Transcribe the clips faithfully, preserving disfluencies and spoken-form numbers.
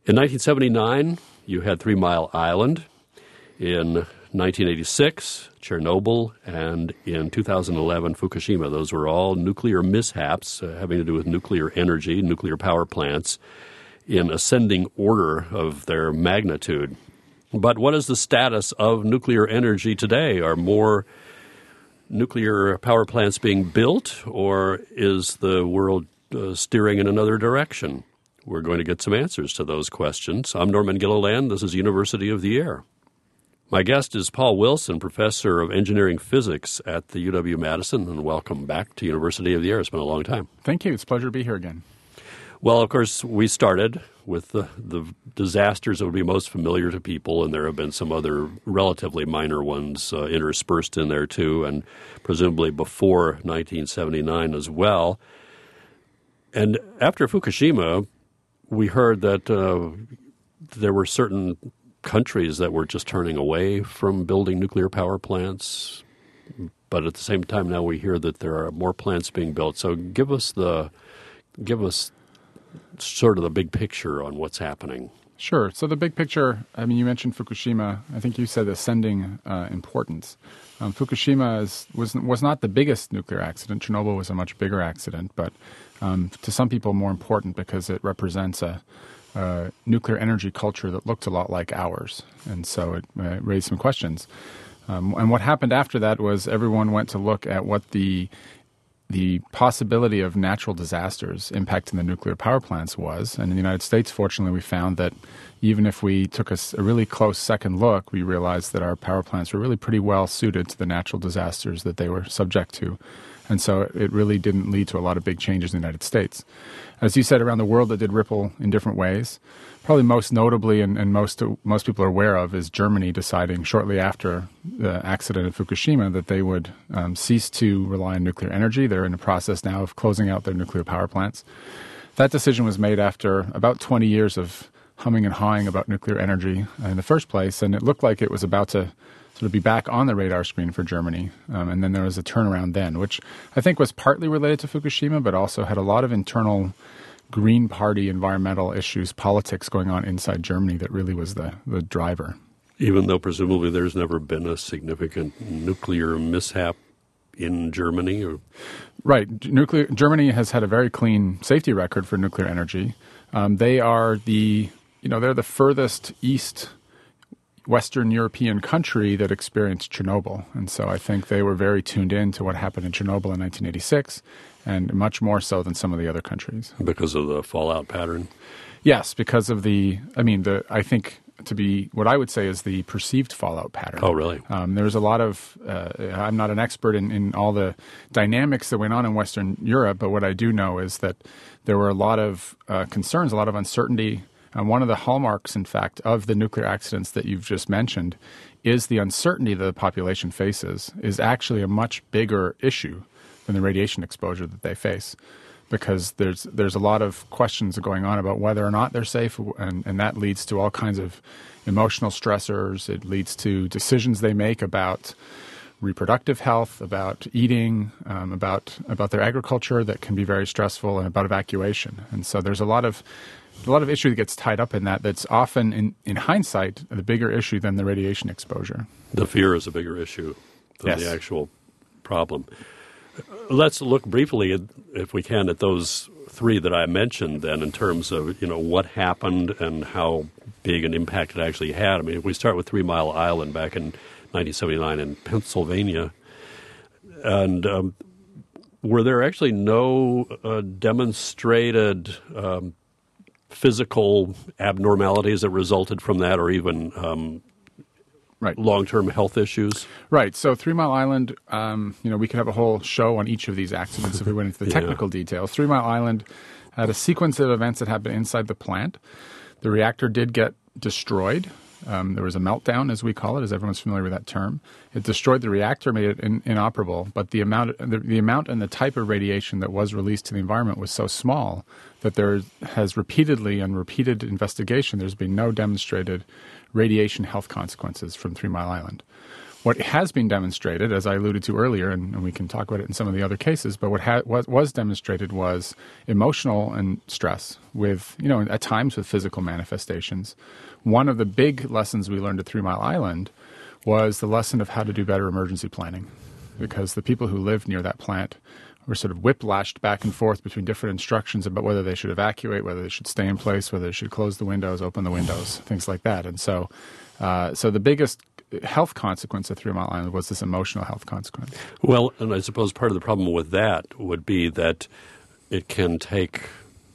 In nineteen seventy-nine, you had Three Mile Island. In nineteen eighty-six, Chernobyl, and in two thousand eleven, Fukushima. Those were all nuclear mishaps uh, having to do with nuclear energy, nuclear power plants, in ascending order of their magnitude. But what is the status of nuclear energy today? Are more nuclear power plants being built, or is the world uh, steering in another direction? We're going to get some answers to those questions. I'm Norman Gilliland. This is University of the Air. My guest is Paul Wilson, professor of engineering physics at the U W-Madison, and welcome back to University of the Air. It's been a long time. Thank you. It's a pleasure to be here again. Well, of course, we started with the, the disasters that would be most familiar to people, and there have been some other relatively minor ones uh, interspersed in there too, and presumably before nineteen seventy-nine as well. And after Fukushima, we heard that uh, there were certain countries that were just turning away from building nuclear power plants, but at the same time now we hear that there are more plants being built. So give us the give us sort of the big picture on what's happening. Sure. So the big picture, I mean, you mentioned Fukushima. I think you said ascending uh, importance. Um, Fukushima is, was was not the biggest nuclear accident. Chernobyl was a much bigger accident, but um, to some people more important because it represents a Uh, nuclear energy culture that looked a lot like ours. And so it uh, raised some questions. Um, and what happened after that was everyone went to look at what the the possibility of natural disasters impacting the nuclear power plants was. And in the United States, fortunately, we found that even if we took a, a really close second look, we realized that our power plants were really pretty well suited to the natural disasters that they were subject to. And so it really didn't lead to a lot of big changes in the United States. As you said, around the world, it did ripple in different ways. Probably most notably, and, and most most people are aware of, is Germany deciding shortly after the accident at Fukushima that they would um, cease to rely on nuclear energy. They're in the process now of closing out their nuclear power plants. That decision was made after about twenty years of humming and hawing about nuclear energy in the first place, and it looked like it was about to sort of be back on the radar screen for Germany. Um, and then there was a turnaround then, which I think was partly related to Fukushima, but also had a lot of internal Green Party environmental issues, politics going on inside Germany that really was the, the driver. Even though presumably there's never been a significant nuclear mishap in Germany? Or? Right. Nuclear Germany has had a very clean safety record for nuclear energy. Um, they are the, you know, they're the furthest east Western European country that experienced Chernobyl. And so I think they were very tuned in to what happened in Chernobyl in nineteen eighty-six, and much more so than some of the other countries. Because of the fallout pattern? Yes, because of the, I mean, the I think to be, what I would say is the perceived fallout pattern. Oh, really? Um, there's a lot of, uh, I'm not an expert in, in all the dynamics that went on in Western Europe, but what I do know is that there were a lot of uh, concerns, a lot of uncertainty. And one of the hallmarks, in fact, of the nuclear accidents that you've just mentioned is the uncertainty that the population faces is actually a much bigger issue than the radiation exposure that they face, because there's there's a lot of questions going on about whether or not they're safe, and, and that leads to all kinds of emotional stressors. It leads to decisions they make about reproductive health, about eating, um, about about their agriculture that can be very stressful, and about evacuation. And so there's a lot of a lot of issue that gets tied up in that that's often, in, in hindsight, the bigger issue than the radiation exposure. The fear is a bigger issue than yes. the actual problem. Let's look briefly, at, if we can, at those three that I mentioned then in terms of, you know, what happened and how big an impact it actually had. I mean, if we start with Three Mile Island back in nineteen seventy-nine in Pennsylvania, and um, were there actually no uh, demonstrated um, physical abnormalities that resulted from that, or even um, right. long-term health issues? Right. So Three Mile Island, um, you know, we could have a whole show on each of these accidents if we went into the technical yeah. details. Three Mile Island had a sequence of events that happened inside the plant. The reactor did get destroyed. Um, there was a meltdown, as we call it, as everyone's familiar with that term. It destroyed the reactor, made it in, inoperable, but the amount, the, the amount and the type of radiation that was released to the environment was so small that there has repeatedly, on repeated investigation, there's been no demonstrated radiation health consequences from Three Mile Island. what has been demonstrated, as I alluded to earlier, and, and we can talk about it in some of the other cases, but what ha- was, was demonstrated was emotional and stress with, you know, at times with physical manifestations. One of the big lessons we learned at Three Mile Island was the lesson of how to do better emergency planning, because the people who lived near that plant were sort of whiplashed back and forth between different instructions about whether they should evacuate, whether they should stay in place, whether they should close the windows, open the windows, things like that. And so, uh, so the biggest health consequence of Three Mile Island was this emotional health consequence. Well, and I suppose part of the problem with that would be that it can take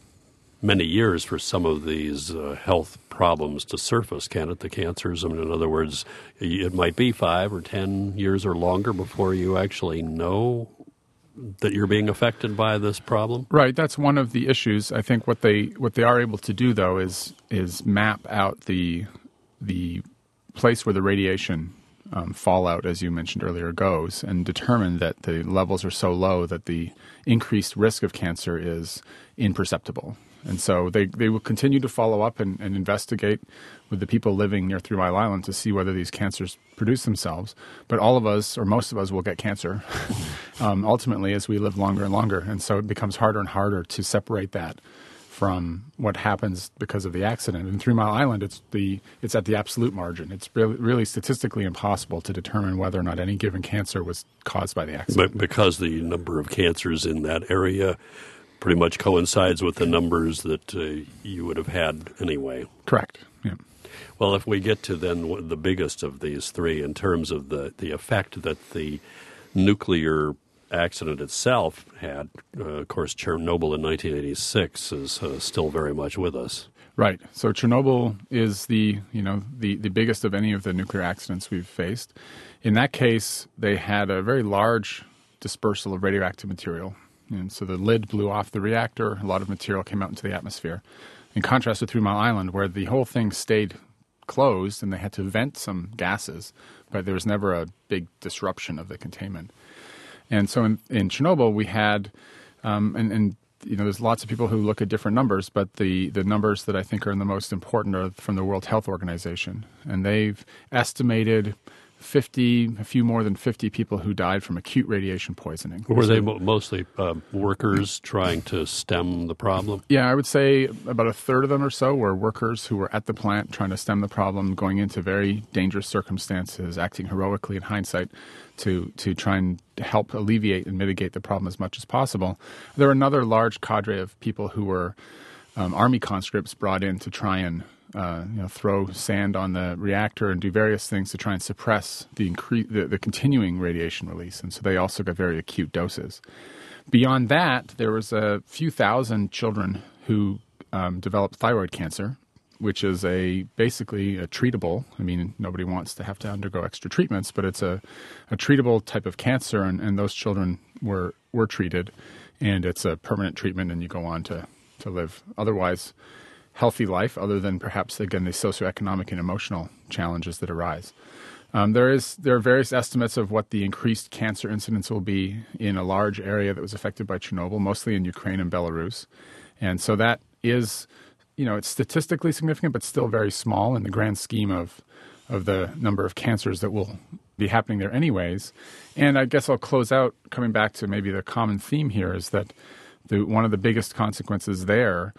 many years for some of these uh, health problems to surface, can it? The cancers. I mean, in other words, it might be five or ten years or longer before you actually know that you're being affected by this problem? Right. That's one of the issues. I think what they what they are able to do, though, is is map out the the place where the radiation um, fallout, as you mentioned earlier, goes, and determine that the levels are so low that the increased risk of cancer is imperceptible. And so they, they will continue to follow up and, and investigate with the people living near Three Mile Island to see whether these cancers produce themselves. But all of us, or most of us, will get cancer um, ultimately as we live longer and longer. And so it becomes harder and harder to separate that from what happens because of the accident. In Three Mile Island, it's the it's at the absolute margin. It's really, really statistically impossible to determine whether or not any given cancer was caused by the accident. But because the number of cancers in that area pretty much coincides with the numbers that uh, you would have had anyway. Correct. Yeah. Well, if we get to then the biggest of these three in terms of the, the effect that the nuclear accident itself had, uh, of course, Chernobyl in nineteen eighty-six is uh, still very much with us. Right. So Chernobyl is the, you know, the, the biggest of any of the nuclear accidents we've faced. In that case, they had a very large dispersal of radioactive material. And so the lid blew off the reactor. A lot of material came out into the atmosphere. In contrast to Three Mile Island, where the whole thing stayed closed and they had to vent some gases, but there was never a big disruption of the containment. And so in, in Chernobyl, we had, um, and, and you know, there's lots of people who look at different numbers, but the, the numbers that I think are the most important are from the World Health Organization. And they've estimated fifty, a few more than fifty people who died from acute radiation poisoning. Were they mo- mostly uh, workers trying to stem the problem? Yeah, I would say about a third of them or so were workers who were at the plant trying to stem the problem, going into very dangerous circumstances, acting heroically in hindsight to, to try and help alleviate and mitigate the problem as much as possible. There were another large cadre of people who were um, Army conscripts brought in to try and Uh, you know, throw sand on the reactor and do various things to try and suppress the, incre- the the continuing radiation release. And so they also got very acute doses. Beyond that, there was a few thousand children who um, developed thyroid cancer, which is a basically a treatable. I mean, nobody wants to have to undergo extra treatments, but it's a, a treatable type of cancer, and, and those children were were treated, and it's a permanent treatment, and you go on to, to live otherwise healthy life, other than perhaps, again, the socioeconomic and emotional challenges that arise. Um, there is there are various estimates of what the increased cancer incidence will be in a large area that was affected by Chernobyl, mostly in Ukraine and Belarus. And so that is, you know, it's statistically significant, but still very small in the grand scheme of of the number of cancers that will be happening there anyways. And I guess I'll close out coming back to maybe the common theme here is that the, one of the biggest consequences there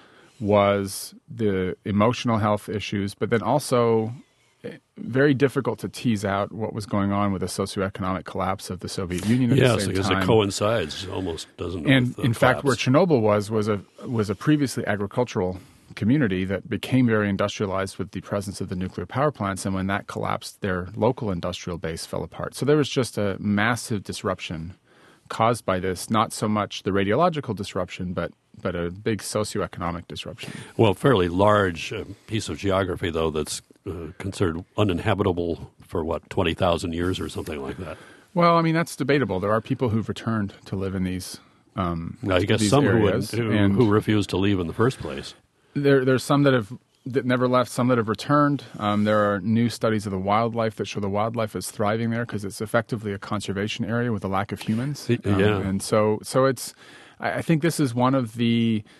was the emotional health issues, but then also very difficult to tease out what was going on with the socioeconomic collapse of the Soviet Union at yes, the same because time. it coincides almost, doesn't it? And with the in collapse. fact, where Chernobyl was was a was a previously agricultural community that became very industrialized with the presence of the nuclear power plants, and when that collapsed, their local industrial base fell apart. So there was just a massive disruption caused by this, not so much the radiological disruption, but but a big socioeconomic disruption. Well, fairly large uh, piece of geography, though, that's uh, considered uninhabitable for, what, twenty thousand years or something like that. Well, I mean, that's debatable. There are people who've returned to live in these um, now, I guess these some who, areas, who, and who refused to leave in the first place. There, there's some that have that never left, some that have returned. Um, there are new studies of the wildlife that show the wildlife is thriving there because it's effectively a conservation area with a lack of humans. Yeah. Um, and so, so it's. I think this is one of the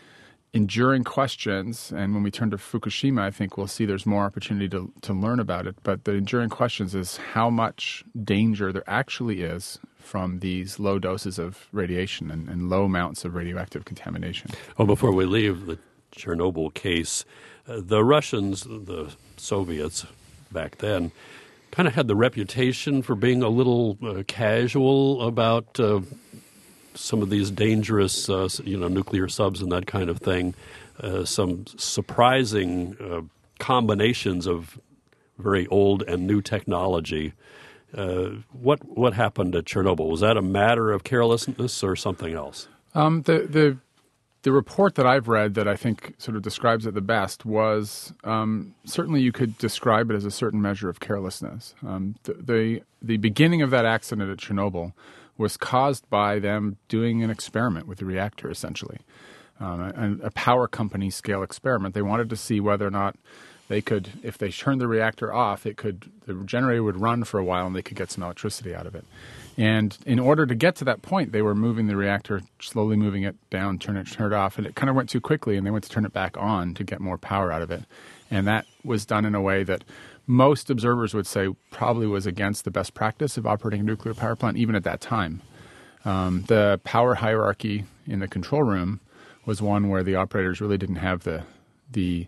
enduring questions, and when we turn to Fukushima, I think we'll see there's more opportunity to, to learn about it. But the enduring questions is how much danger there actually is from these low doses of radiation and, and low amounts of radioactive contamination. Well, before we leave the Chernobyl case, uh, the Russians, the Soviets back then, kind of had the reputation for being a little uh, casual about uh, some of these dangerous, uh, you know, nuclear subs and that kind of thing. Uh, some surprising uh, combinations of very old and new technology. Uh, what what happened at Chernobyl? Was that a matter of carelessness or something else? Um, the the the report that I've read that I think sort of describes it the best was um, certainly you could describe it as a certain measure of carelessness. Um, the, the the beginning of that accident at Chernobyl was caused by them doing an experiment with the reactor, essentially, um, a, a power company scale experiment. They wanted to see whether or not they could, if they turned the reactor off, it could the generator would run for a while and they could get some electricity out of it. And in order to get to that point, they were moving the reactor, slowly moving it down, turn it, turn it off, and it kind of went too quickly, and they went to turn it back on to get more power out of it. And that was done in a way that most observers would say probably was against the best practice of operating a nuclear power plant, even at that time. Um, the power hierarchy in the control room was one where the operators really didn't have the the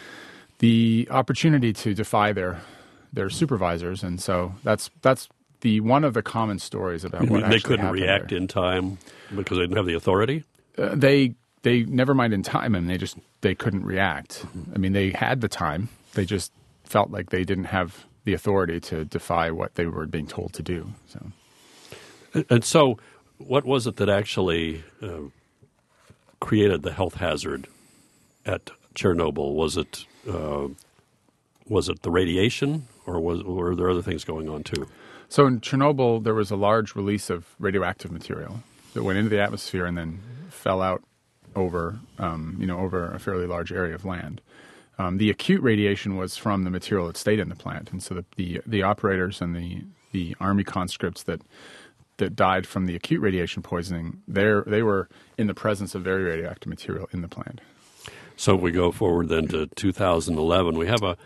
the opportunity to defy their their supervisors, and so that's that's the one of the common stories about You what mean they actually couldn't happened react there. in time because they didn't have the authority? Uh, they they never mind in time, and they just they couldn't react. I mean, they had the time. They just felt like they didn't have the authority to defy what they were being told to do. So, And, and so, what was it that actually uh, created the health hazard at Chernobyl? Was it uh, was it the radiation, or was or were there other things going on too? so in Chernobyl, there was a large release of radioactive material that went into the atmosphere and then fell out over, um, you know, over a fairly large area of land. Um, the acute radiation was from the material that stayed in the plant, and so the the, the operators and the, the Army conscripts that that died from the acute radiation poisoning, they they were in the presence of very radioactive material in the plant. So if we go forward then to two thousand eleven, we have a,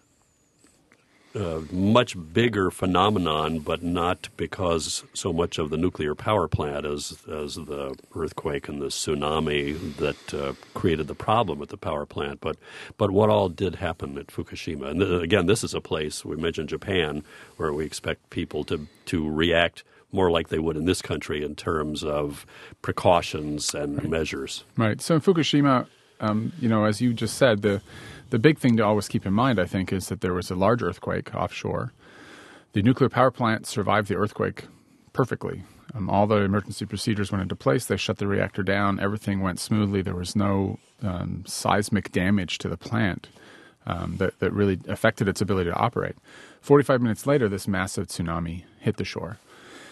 a much bigger phenomenon, but not because so much of the nuclear power plant as as the earthquake and the tsunami that uh, created the problem at the power plant, but but what all did happen at Fukushima. And th- again, this is a place, we mentioned Japan, where we expect people to, to react more like they would in this country in terms of precautions and Right. measures. Right. So in Fukushima, um, you know, as you just said, the the big thing to always keep in mind, I think, is that there was a large earthquake offshore. The nuclear power plant survived the earthquake perfectly. Um, all the emergency procedures went into place. They shut the reactor down. Everything went smoothly. There was no um, seismic damage to the plant um, that, that really affected its ability to operate. forty-five minutes later, this massive tsunami hit the shore.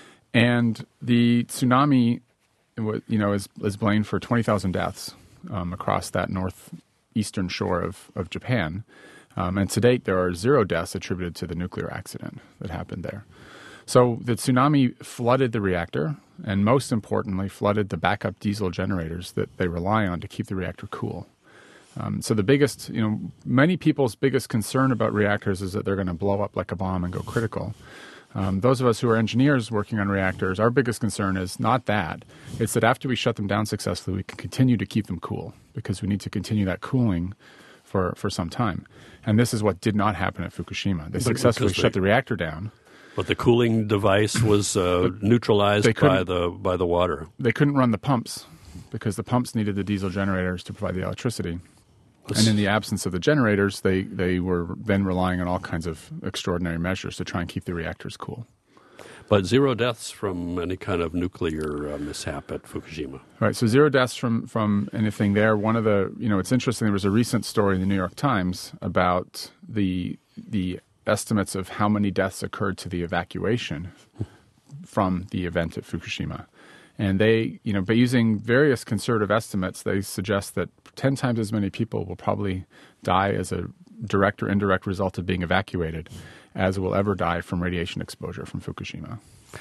And the tsunami, you know, is, is blamed for twenty thousand deaths um, across that northeastern shore of, of Japan. Um, and to date, there are zero deaths attributed to the nuclear accident that happened there. So the tsunami flooded the reactor, and most importantly, flooded the backup diesel generators that they rely on to keep the reactor cool. Um, so the biggest, you know, many people's biggest concern about reactors is that they're going to blow up like a bomb and go critical. Um, those of us who are engineers working on reactors, our biggest concern is not that. It's that after we shut them down successfully, we can continue to keep them cool, because we need to continue that cooling for, for some time. And this is what did not happen at Fukushima. They But successfully because shut they- the reactor down. But the cooling device was uh, neutralized they by couldn't- the by the water. They couldn't run the pumps because the pumps needed the diesel generators to provide the electricity. And in the absence of the generators, they, they were then relying on all kinds of extraordinary measures to try and keep the reactors cool. But zero deaths from any kind of nuclear uh, mishap at Fukushima. Right, so zero deaths from, from anything there. One of the, you know, it's interesting, there was a recent story in the New York Times about the the estimates of how many deaths occurred to the evacuation from the event at Fukushima. And they, you know, by using various conservative estimates, they suggest that ten times as many people will probably die as a direct or indirect result of being evacuated as will ever die from radiation exposure from Fukushima.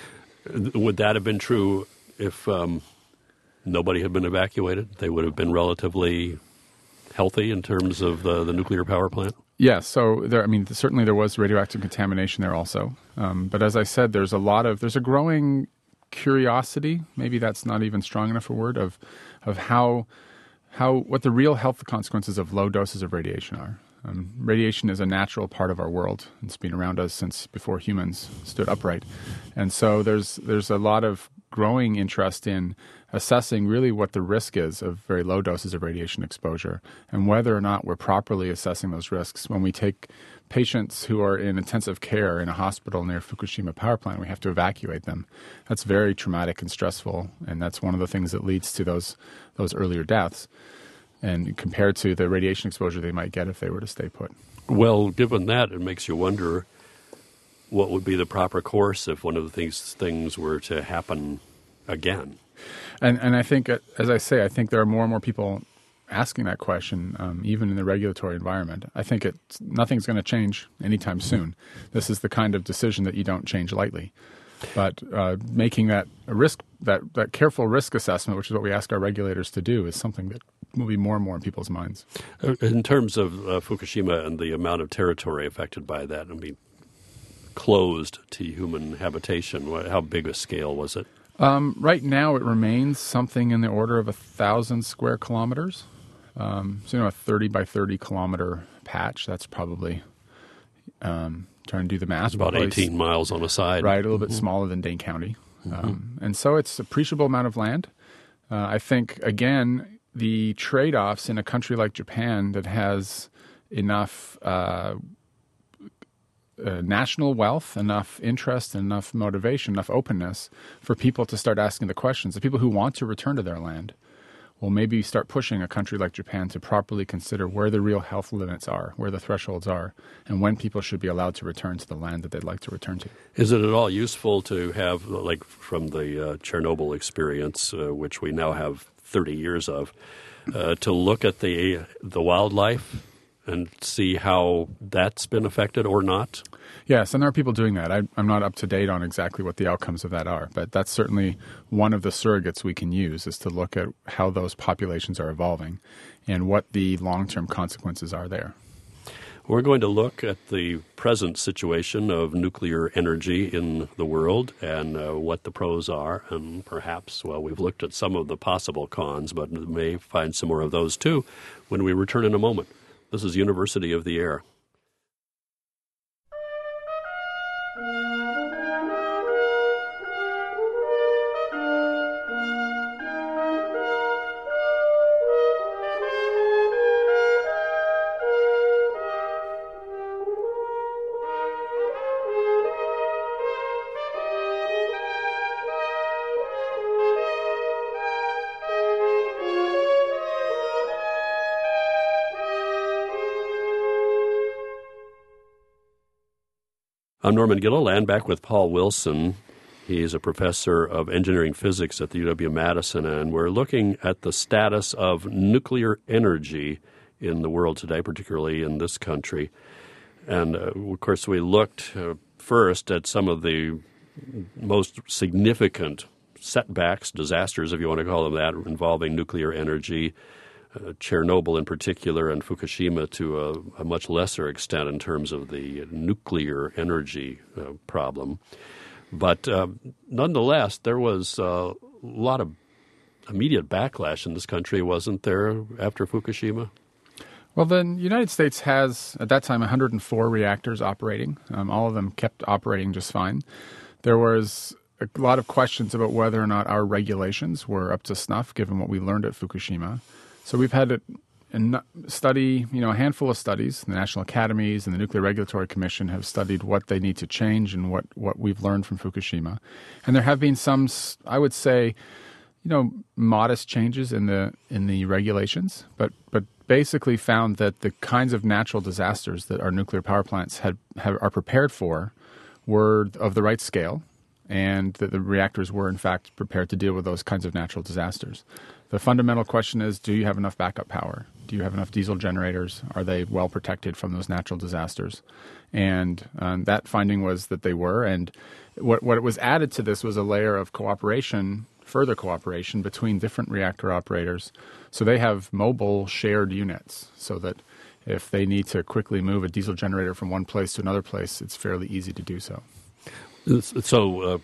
Would that have been true if um, nobody had been evacuated? They would have been relatively healthy in terms of the, the nuclear power plant? Yes, so there. I mean, certainly there was radioactive contamination there also. Um, but as I said, there's a lot of there's a growing curiosity. Maybe that's not even strong enough a word of of how how what the real health consequences of low doses of radiation are. Um, radiation is a natural part of our world. It's been around us since before humans stood upright, and so there's there's a lot of growing interest in assessing really what the risk is of very low doses of radiation exposure and whether or not we're properly assessing those risks. When we take patients who are in intensive care in a hospital near Fukushima power plant, we have to evacuate them. That's very traumatic and stressful, and that's one of the things that leads to those those earlier deaths, and compared to the radiation exposure they might get if they were to stay put. Well, given that, it makes you wonder what would be the proper course if one of these things were to happen again. And and I think, as I say, I think there are more and more people asking that question, um, even in the regulatory environment. I think it's, nothing's going to change anytime soon. This is the kind of decision that you don't change lightly. But uh, making that a risk, that, that careful risk assessment, which is what we ask our regulators to do, is something that will be more and more in people's minds. In terms of uh, Fukushima and the amount of territory affected by that, I mean, closed to human habitation, how big a scale was it? Um, right now, it remains something in the order of a thousand square kilometers. Um, so, you know, a thirty by thirty kilometer patch. That's probably um, trying to do the math. It's about eighteen miles on a side, right? A little bit mm-hmm. smaller than Dane County, mm-hmm. um, and so it's an appreciable amount of land. Uh, I think again, the trade-offs in a country like Japan that has enough. Uh, Uh, national wealth, enough interest, enough motivation, enough openness for people to start asking the questions. The people who want to return to their land will maybe start pushing a country like Japan to properly consider where the real health limits are, where the thresholds are, and when people should be allowed to return to the land that they'd like to return to. Is it at all useful to have, like from the uh, Chernobyl experience, uh, which we now have thirty years of, uh, to look at the the wildlife and see how that's been affected or not? Yes, and there are people doing that. I, I'm not up to date on exactly what the outcomes of that are, but that's certainly one of the surrogates we can use, is to look at how those populations are evolving and what the long-term consequences are there. We're going to look at the present situation of nuclear energy in the world and uh, what the pros are, and perhaps, well, we've looked at some of the possible cons, but we may find some more of those too when we return in a moment. This is University of the Air. I'm Norman Gilliland, back with Paul Wilson. He's a professor of engineering physics at the U W-Madison, and we're looking at the status of nuclear energy in the world today, particularly in this country. And, uh, of course, we looked uh, first at some of the most significant setbacks, disasters, if you want to call them that, involving nuclear energy, Uh, Chernobyl in particular, and Fukushima to a, a much lesser extent in terms of the nuclear energy uh, problem. But uh, nonetheless, there was uh, a lot of immediate backlash in this country, wasn't there, after Fukushima? Well, the United States has, at that time, one hundred four reactors operating. Um, all of them kept operating just fine. There was a lot of questions about whether or not our regulations were up to snuff, given what we learned at Fukushima. So we've had a, a study, you know, a handful of studies. The National Academies and the Nuclear Regulatory Commission have studied what they need to change and what, what we've learned from Fukushima. And there have been some, I would say, you know, modest changes in the in the regulations, but but basically found that the kinds of natural disasters that our nuclear power plants had have, are prepared for were of the right scale, and that the reactors were, in fact, prepared to deal with those kinds of natural disasters. The fundamental question is, do you have enough backup power? Do you have enough diesel generators? Are they well protected from those natural disasters? And um, that finding was that they were. And what, what was added to this was a layer of cooperation further cooperation between different reactor operators. So they have mobile shared units so that if they need to quickly move a diesel generator from one place to another place, it's fairly easy to do so. So, uh,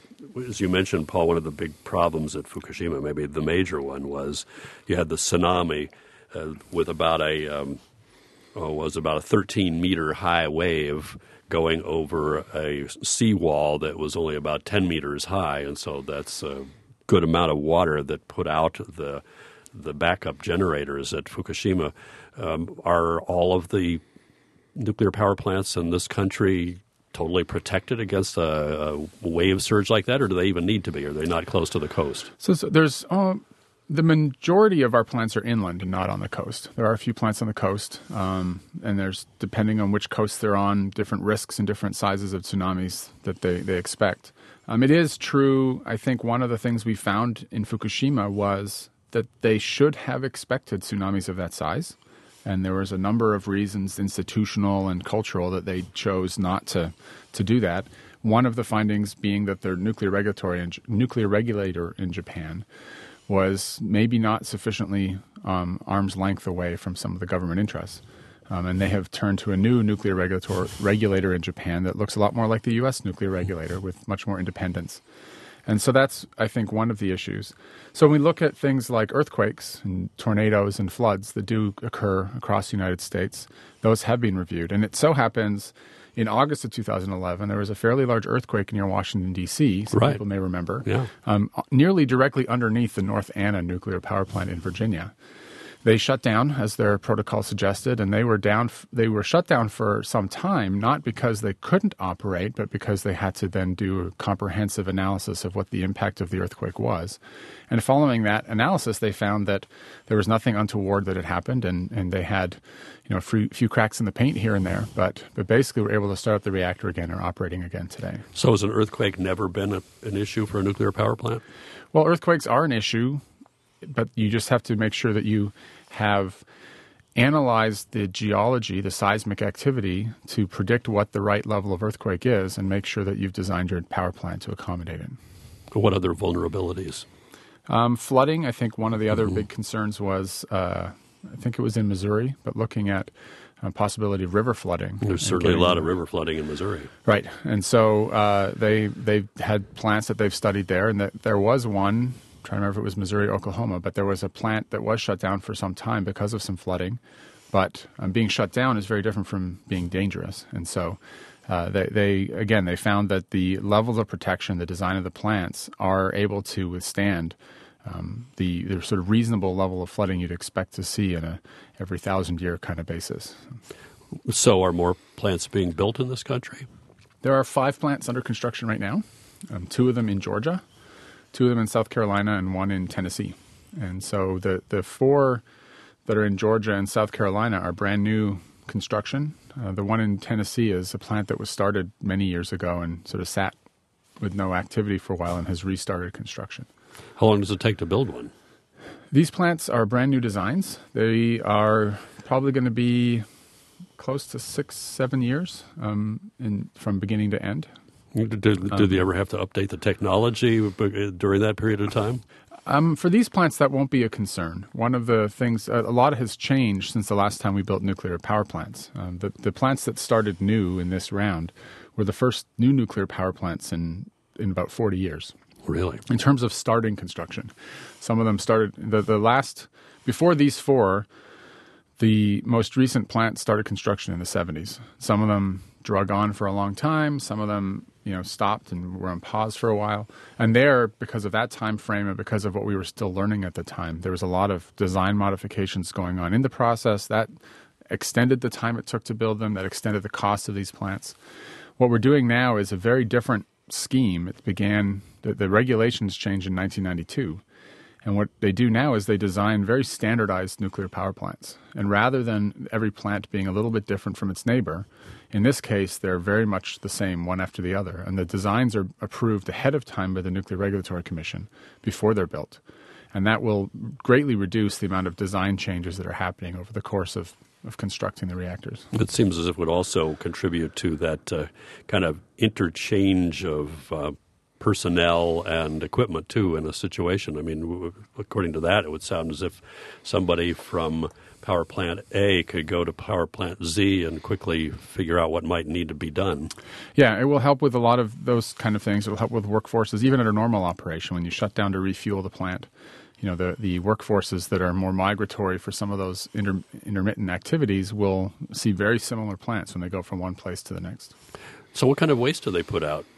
as you mentioned, Paul, one of the big problems at Fukushima, maybe the major one, was you had the tsunami uh, with about a um, oh, was about a thirteen meter high wave going over a seawall that was only about ten meters high, and so that's a good amount of water that put out the the backup generators at Fukushima. Um, are all of the nuclear power plants in this country totally protected against a, a wave surge like that, or do they even need to be? Are they not close to the coast? So, so there's uh, the majority of our plants are inland and not on the coast. There are a few plants on the coast, um, and there's, depending on which coast they're on, different risks and different sizes of tsunamis that they, they expect. Um, it is true, I think one of the things we found in Fukushima was that they should have expected tsunamis of that size. And there was a number of reasons, institutional and cultural, that they chose not to, to do that. One of the findings being that their nuclear regulatory in, nuclear regulator in Japan was maybe not sufficiently um, arm's length away from some of the government interests. Um, and they have turned to a new nuclear regulator, regulator in Japan that looks a lot more like the U S nuclear regulator with much more independence. And so that's, I think, one of the issues. So when we look at things like earthquakes and tornadoes and floods that do occur across the United States, those have been reviewed. And it so happens in August of two thousand eleven, there was a fairly large earthquake near Washington, D C, some right. people may remember, yeah. um, nearly directly underneath the North Anna nuclear power plant in Virginia. They shut down, as their protocol suggested, and they were down. They were shut down for some time, not because they couldn't operate, but because they had to then do a comprehensive analysis of what the impact of the earthquake was. And following that analysis, they found that there was nothing untoward that had happened, and, and they had, you know, a few, few cracks in the paint here and there, but but basically were able to start up the reactor again and are operating again today. So has an earthquake never been a, an issue for a nuclear power plant? Well, earthquakes are an issue, but you just have to make sure that you have analyzed the geology, the seismic activity, to predict what the right level of earthquake is and make sure that you've designed your power plant to accommodate it. What other vulnerabilities? Um, flooding, I think one of the other mm-hmm. big concerns was, uh, I think it was in Missouri, but looking at a possibility of river flooding. There's certainly a lot of river flooding in Missouri. Right. And so uh, they, they've had plants that they've studied there, and that there was one, I'm trying to remember if it was Missouri or Oklahoma, but there was a plant that was shut down for some time because of some flooding. But um, being shut down is very different from being dangerous. And so uh, they, they, again, they found that the levels of protection, the design of the plants, are able to withstand um, the, the sort of reasonable level of flooding you'd expect to see in a every thousand-year kind of basis. So are more plants being built in this country? There are five plants under construction right now, um, two of them in Georgia, two of them in South Carolina, and one in Tennessee. And so the, the four that are in Georgia and South Carolina are brand new construction. Uh, the one in Tennessee is a plant that was started many years ago and sort of sat with no activity for a while and has restarted construction. How long does it take to build one? These plants are brand new designs. They are probably going to be close to six, seven years um, in, from beginning to end. Did, did um, they ever have to update the technology during that period of time? Um, for these plants, that won't be a concern. One of the things, a lot has changed since the last time we built nuclear power plants. Um, the, the plants that started new in this round were the first new nuclear power plants in, in about forty years. Really? In terms of starting construction. Some of them started, the, the last, before these four, the most recent plant started construction in the seventies. Some of them drug on for a long time. Some of them, you know, stopped and were on pause for a while. And there, because of that time frame and because of what we were still learning at the time, there was a lot of design modifications going on in the process. That extended the time it took to build them, that extended the cost of these plants. What we're doing now is a very different scheme. It began, the, the regulations changed in nineteen ninety-two. And what they do now is they design very standardized nuclear power plants. And rather than every plant being a little bit different from its neighbor, in this case, they're very much the same, one after the other. And the designs are approved ahead of time by the Nuclear Regulatory Commission before they're built. And that will greatly reduce the amount of design changes that are happening over the course of, of constructing the reactors. It seems as if it would also contribute to that uh, kind of interchange of uh, personnel and equipment, too, in a situation. I mean, w- according to that, it would sound as if somebody from power plant A could go to power plant Z and quickly figure out what might need to be done. Yeah, it will help with a lot of those kind of things. It will help with workforces, even at a normal operation when you shut down to refuel the plant. You know, the, the workforces that are more migratory for some of those inter, intermittent activities will see very similar plants when they go from one place to the next. So what kind of waste do they put out?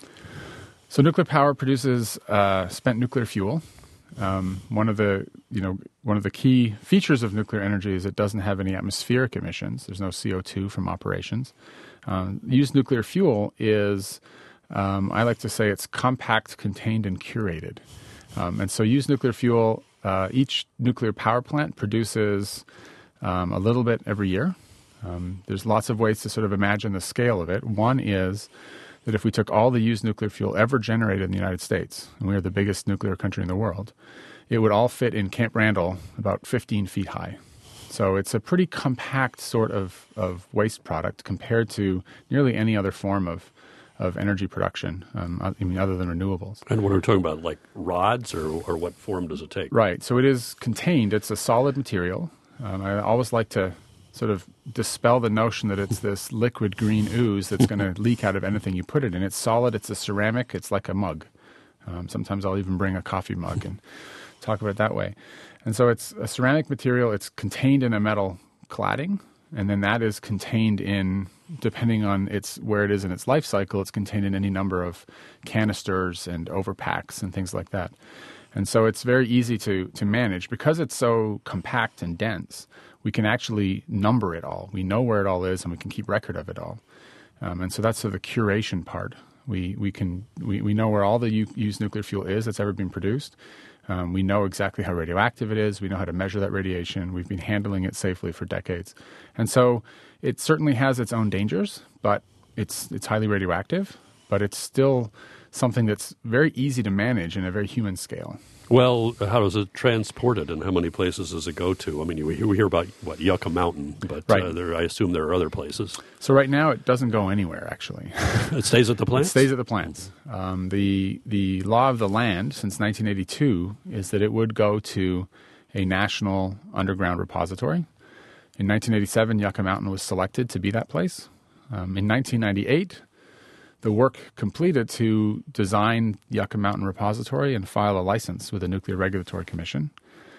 So nuclear power produces uh, spent nuclear fuel. Um, one of the you know one of the key features of nuclear energy is it doesn't have any atmospheric emissions. There's no C O two from operations. Um, used nuclear fuel is, um, I like to say, it's compact, contained, and curated. Um, and so used nuclear fuel, uh, each nuclear power plant produces um, a little bit every year. Um, there's lots of ways to sort of imagine the scale of it. One is that if we took all the used nuclear fuel ever generated in the United States, and we are the biggest nuclear country in the world, it would all fit in Camp Randall about fifteen feet high. So it's a pretty compact sort of, of waste product compared to nearly any other form of, of energy production, um, I mean, other than renewables. And what are we talking about, like rods, or, or what form does it take? Right. So it is contained. It's a solid material. Um, I always like to sort of dispel the notion that it's this liquid green ooze that's going to leak out of anything you put it in. It's solid. It's a ceramic. It's like a mug. Um, sometimes I'll even bring a coffee mug and talk about it that way. And so it's a ceramic material. It's contained in a metal cladding, and then that is contained in, depending on its where it is in its life cycle, it's contained in any number of canisters and overpacks and things like that. And so it's very easy to to manage. Because it's so compact and dense, we can actually number it all. We know where it all is, and we can keep record of it all. Um, and so that's sort of the curation part. We we can we, we know where all the u- used nuclear fuel is that's ever been produced. Um, we know exactly how radioactive it is. We know how to measure that radiation. We've been handling it safely for decades. And so it certainly has its own dangers, but it's it's highly radioactive, but it's still something that's very easy to manage in a very human scale. Well, how is it transported, and how many places does it go to? I mean, we we hear about, what, Yucca Mountain, but right. uh, there, I assume there are other places. So right now it doesn't go anywhere, actually. It stays at the plants? It stays at the plants. Um, the, the law of the land since nineteen eighty-two is that it would go to a national underground repository. In nineteen eighty-seven, Yucca Mountain was selected to be that place. Um, in nineteen ninety-eight, the work completed to design Yucca Mountain Repository and file a license with the Nuclear Regulatory Commission.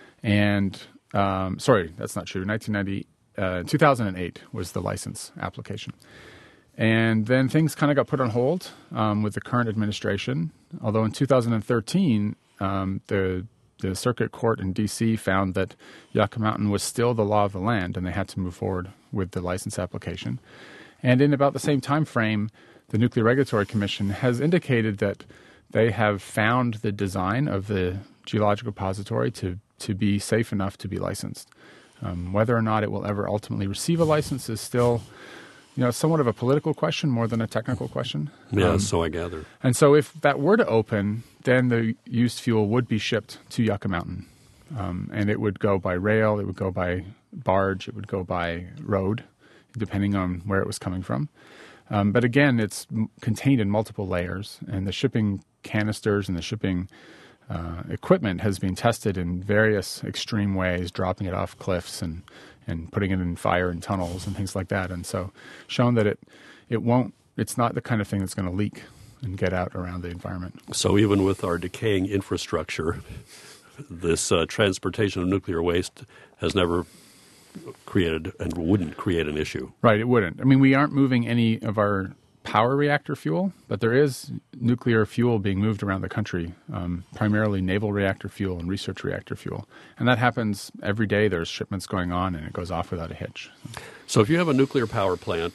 And, um, sorry, that's not true. nineteen ninety, uh, two thousand eight was the license application. And then things kind of got put on hold um, with the current administration. Although in two thousand thirteen, um, the the circuit court in D C found that Yucca Mountain was still the law of the land, and they had to move forward with the license application. And in about the same time frame, the Nuclear Regulatory Commission has indicated that they have found the design of the geologic repository to, to be safe enough to be licensed. Um, whether or not it will ever ultimately receive a license is still, you know, somewhat of a political question more than a technical question. Yeah, um, so I gather. And so if that were to open, then the used fuel would be shipped to Yucca Mountain. Um, and it would go by rail, it would go by barge, it would go by road, depending on where it was coming from. Um, but again, it's m- contained in multiple layers, and the shipping canisters and the shipping uh, equipment has been tested in various extreme ways, dropping it off cliffs and, and putting it in fire and tunnels and things like that. And so shown that it, it won't, it's not the kind of thing that's going to leak and get out around the environment. So even with our decaying infrastructure, this uh, transportation of nuclear waste has never created and wouldn't create an issue. Right, it wouldn't. I mean, we aren't moving any of our power reactor fuel, but there is nuclear fuel being moved around the country, um, primarily naval reactor fuel and research reactor fuel. And that happens every day. There's shipments going on, and it goes off without a hitch. So if you have a nuclear power plant,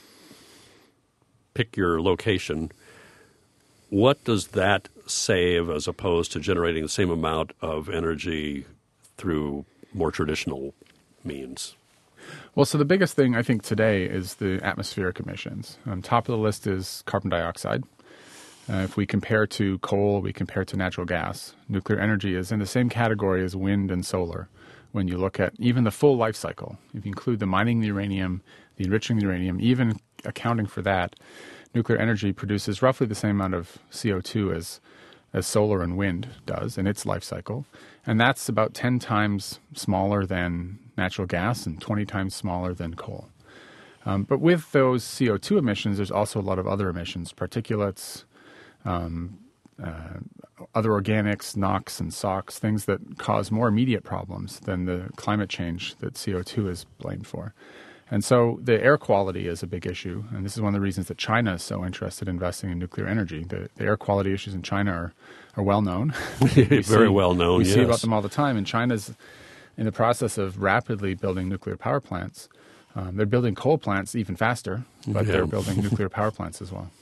pick your location, what does that save as opposed to generating the same amount of energy through more traditional means? Well, so the biggest thing I think today is the atmospheric emissions. On top of the list is carbon dioxide. Uh, if we compare to coal, we compare to natural gas. Nuclear energy is in the same category as wind and solar when you look at even the full life cycle. If you include the mining the uranium, the enriching the uranium, even accounting for that, nuclear energy produces roughly the same amount of C O two as as solar and wind does in its life cycle. And that's about ten times smaller than natural gas and twenty times smaller than coal. Um, but with those C O two emissions, there's also a lot of other emissions, particulates, um, uh, other organics, NOx and SOx, things that cause more immediate problems than the climate change that C O two is blamed for. And so the air quality is a big issue, and this is one of the reasons that China is so interested in investing in nuclear energy. The, the air quality issues in China are, are well known. Very see, well known, We yes. see about them all the time, and China's in the process of rapidly building nuclear power plants. Um, they're building coal plants even faster, but yeah. they're building nuclear power plants as well.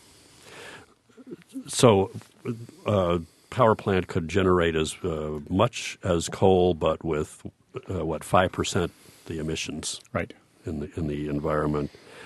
So uh, power plant could generate as uh, much as coal, but with, uh, what, five percent the emissions? Right. In the in the environment.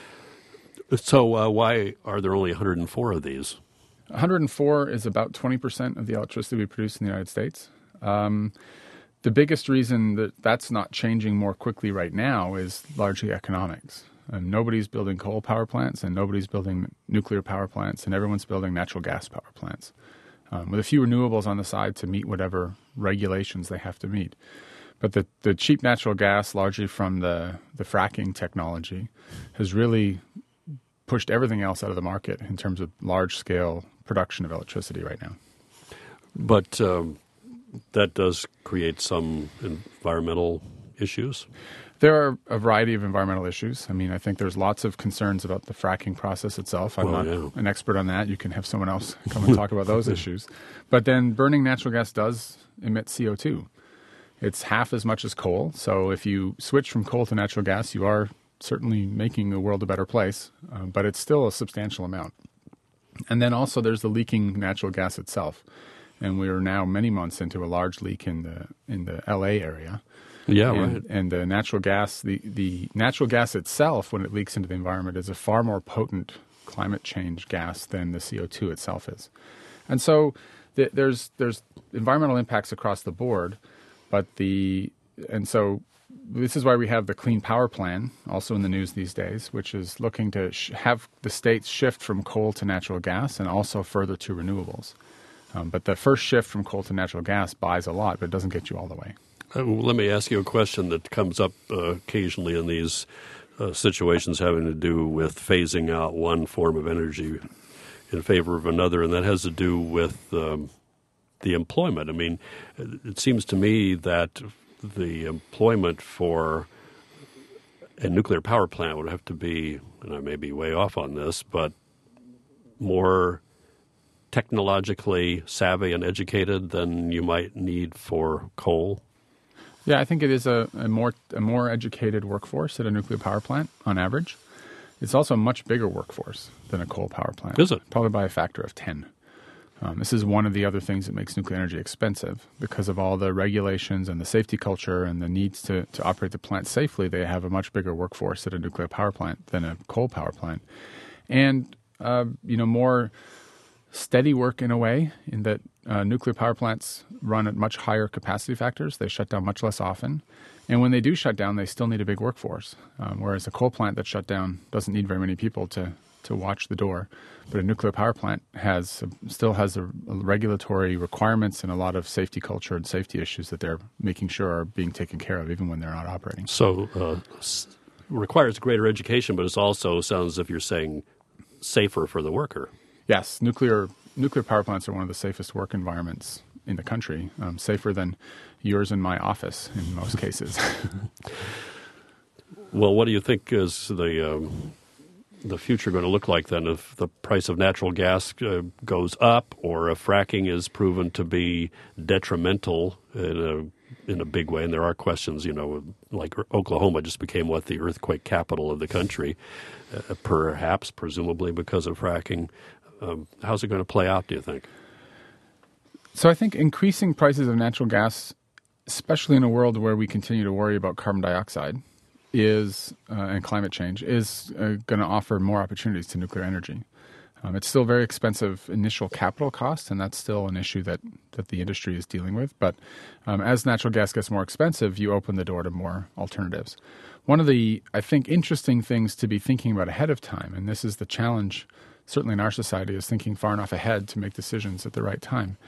So uh, why are there only one hundred four of these? one hundred four is about twenty percent of the electricity we produce in the United States. Um, the biggest reason that that's not changing more quickly right now is largely economics. And nobody's building coal power plants, and nobody's building nuclear power plants, and everyone's building natural gas power plants, um, with a few renewables on the side to meet whatever regulations they have to meet. But the, the cheap natural gas, largely from the, the fracking technology, has really pushed everything else out of the market in terms of large-scale production of electricity right now. But um, that does create some environmental issues? There are a variety of environmental issues. I mean, I think there's lots of concerns about the fracking process itself. I'm well, not yeah. an expert on that. You can have someone else come and talk about those issues. But then burning natural gas does emit C O two. It's half as much as coal. So if you switch from coal to natural gas, you are certainly making the world a better place, uh, but it's still a substantial amount. And then also there's the leaking natural gas itself. And we are now many months into a large leak in the in the L A area. Yeah, and, right. And the natural gas, the, the natural gas itself, when it leaks into the environment, is a far more potent climate change gas than the C O two itself is. And so th- there's there's environmental impacts across the board. But the and so this is why we have the Clean Power Plan, also in the news these days, which is looking to sh- have the states shift from coal to natural gas and also further to renewables. Um, but the first shift from coal to natural gas buys a lot, but it doesn't get you all the way. Uh, let me ask you a question that comes up uh, occasionally in these uh, situations having to do with phasing out one form of energy in favor of another, and that has to do with um, the employment. I mean, it seems to me that the employment for a nuclear power plant would have to be, and I may be way off on this, but more technologically savvy and educated than you might need for coal. Yeah, I think it is a, a more a more educated workforce at a nuclear power plant on average. It's also a much bigger workforce than a coal power plant. Is it? Probably by a factor of ten. Um, this is one of the other things that makes nuclear energy expensive because of all the regulations and the safety culture and the needs to, to operate the plant safely. They have a much bigger workforce at a nuclear power plant than a coal power plant. And, uh, you know, more steady work in a way in that uh, nuclear power plants run at much higher capacity factors. They shut down much less often. And when they do shut down, they still need a big workforce, um, whereas a coal plant that shut down doesn't need very many people to to watch the door. But a nuclear power plant has still has a, a regulatory requirements and a lot of safety culture and safety issues that they're making sure are being taken care of even when they're not operating. So uh, s- requires greater education, but it also sounds as if you're saying safer for the worker. Yes, nuclear nuclear power plants are one of the safest work environments in the country, um, safer than yours and my office in most cases. Well, what do you think is the um, the future going to look like then if the price of natural gas uh, goes up or if fracking is proven to be detrimental in a in a big way? And there are questions, you know, like Oklahoma just became what, the earthquake capital of the country, uh, perhaps, presumably because of fracking. Um, how's it going to play out, do you think? So I think increasing prices of natural gas, especially in a world where we continue to worry about carbon dioxide, is uh, and climate change is uh, going to offer more opportunities to nuclear energy. Um, it's still very expensive initial capital cost, and that's still an issue that, that the industry is dealing with. But um, as natural gas gets more expensive, you open the door to more alternatives. One of the, I think, interesting things to be thinking about ahead of time, and this is the challenge certainly in our society, is thinking far enough ahead to make decisions at the right time,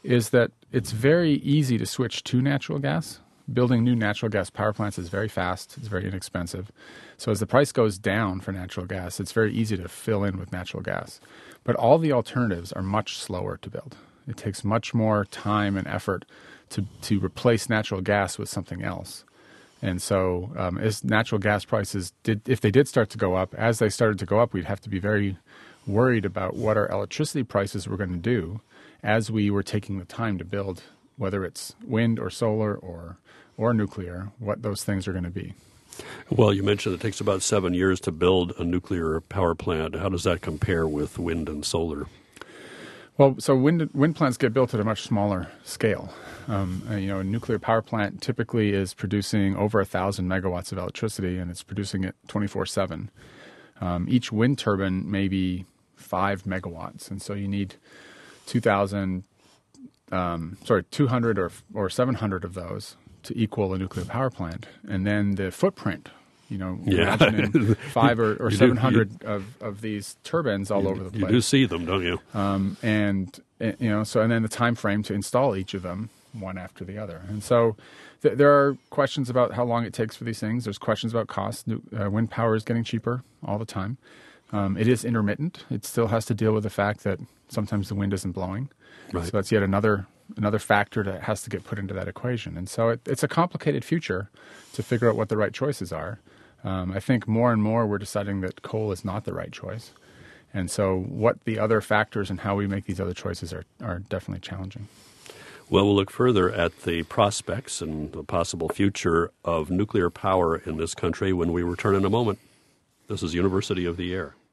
is that it's very easy to switch to natural gas. Building new natural gas power plants is very fast. It's very inexpensive. So as the price goes down for natural gas, it's very easy to fill in with natural gas. But all the alternatives are much slower to build. It takes much more time and effort to, to replace natural gas with something else. And so um, as natural gas prices, did, if they did start to go up, as they started to go up, we'd have to be very worried about what our electricity prices were going to do as we were taking the time to build, whether it's wind or solar or or nuclear, what those things are going to be. Well, you mentioned it takes about seven years to build a nuclear power plant. How does that compare with wind and solar? Well, so wind wind plants get built at a much smaller scale. Um, you know, a nuclear power plant typically is producing over a thousand megawatts of electricity, and it's producing it twenty-four seven. Um, each wind turbine may be five megawatts, and so you need two thousand, um, sorry, two hundred or or seven hundred of those to equal a nuclear power plant, and then the footprint. You know, yeah. imagine five or, or you seven do, hundred you, of, of these turbines all you, over the place. You do see them, don't you? Um, and you know, so and then the time frame to install each of them, one after the other. And so th- there are questions about how long it takes for these things. There's questions about cost. New, uh, wind power is getting cheaper all the time. Um, it is intermittent. It still has to deal with the fact that sometimes the wind isn't blowing. Right. So that's yet another another factor that has to get put into that equation. And so it, it's a complicated future to figure out what the right choices are. Um, I think more and more we're deciding that coal is not the right choice. And so what the other factors and how we make these other choices are, are definitely challenging. Well, we'll look further at the prospects and the possible future of nuclear power in this country when we return in a moment. This is University of the Air.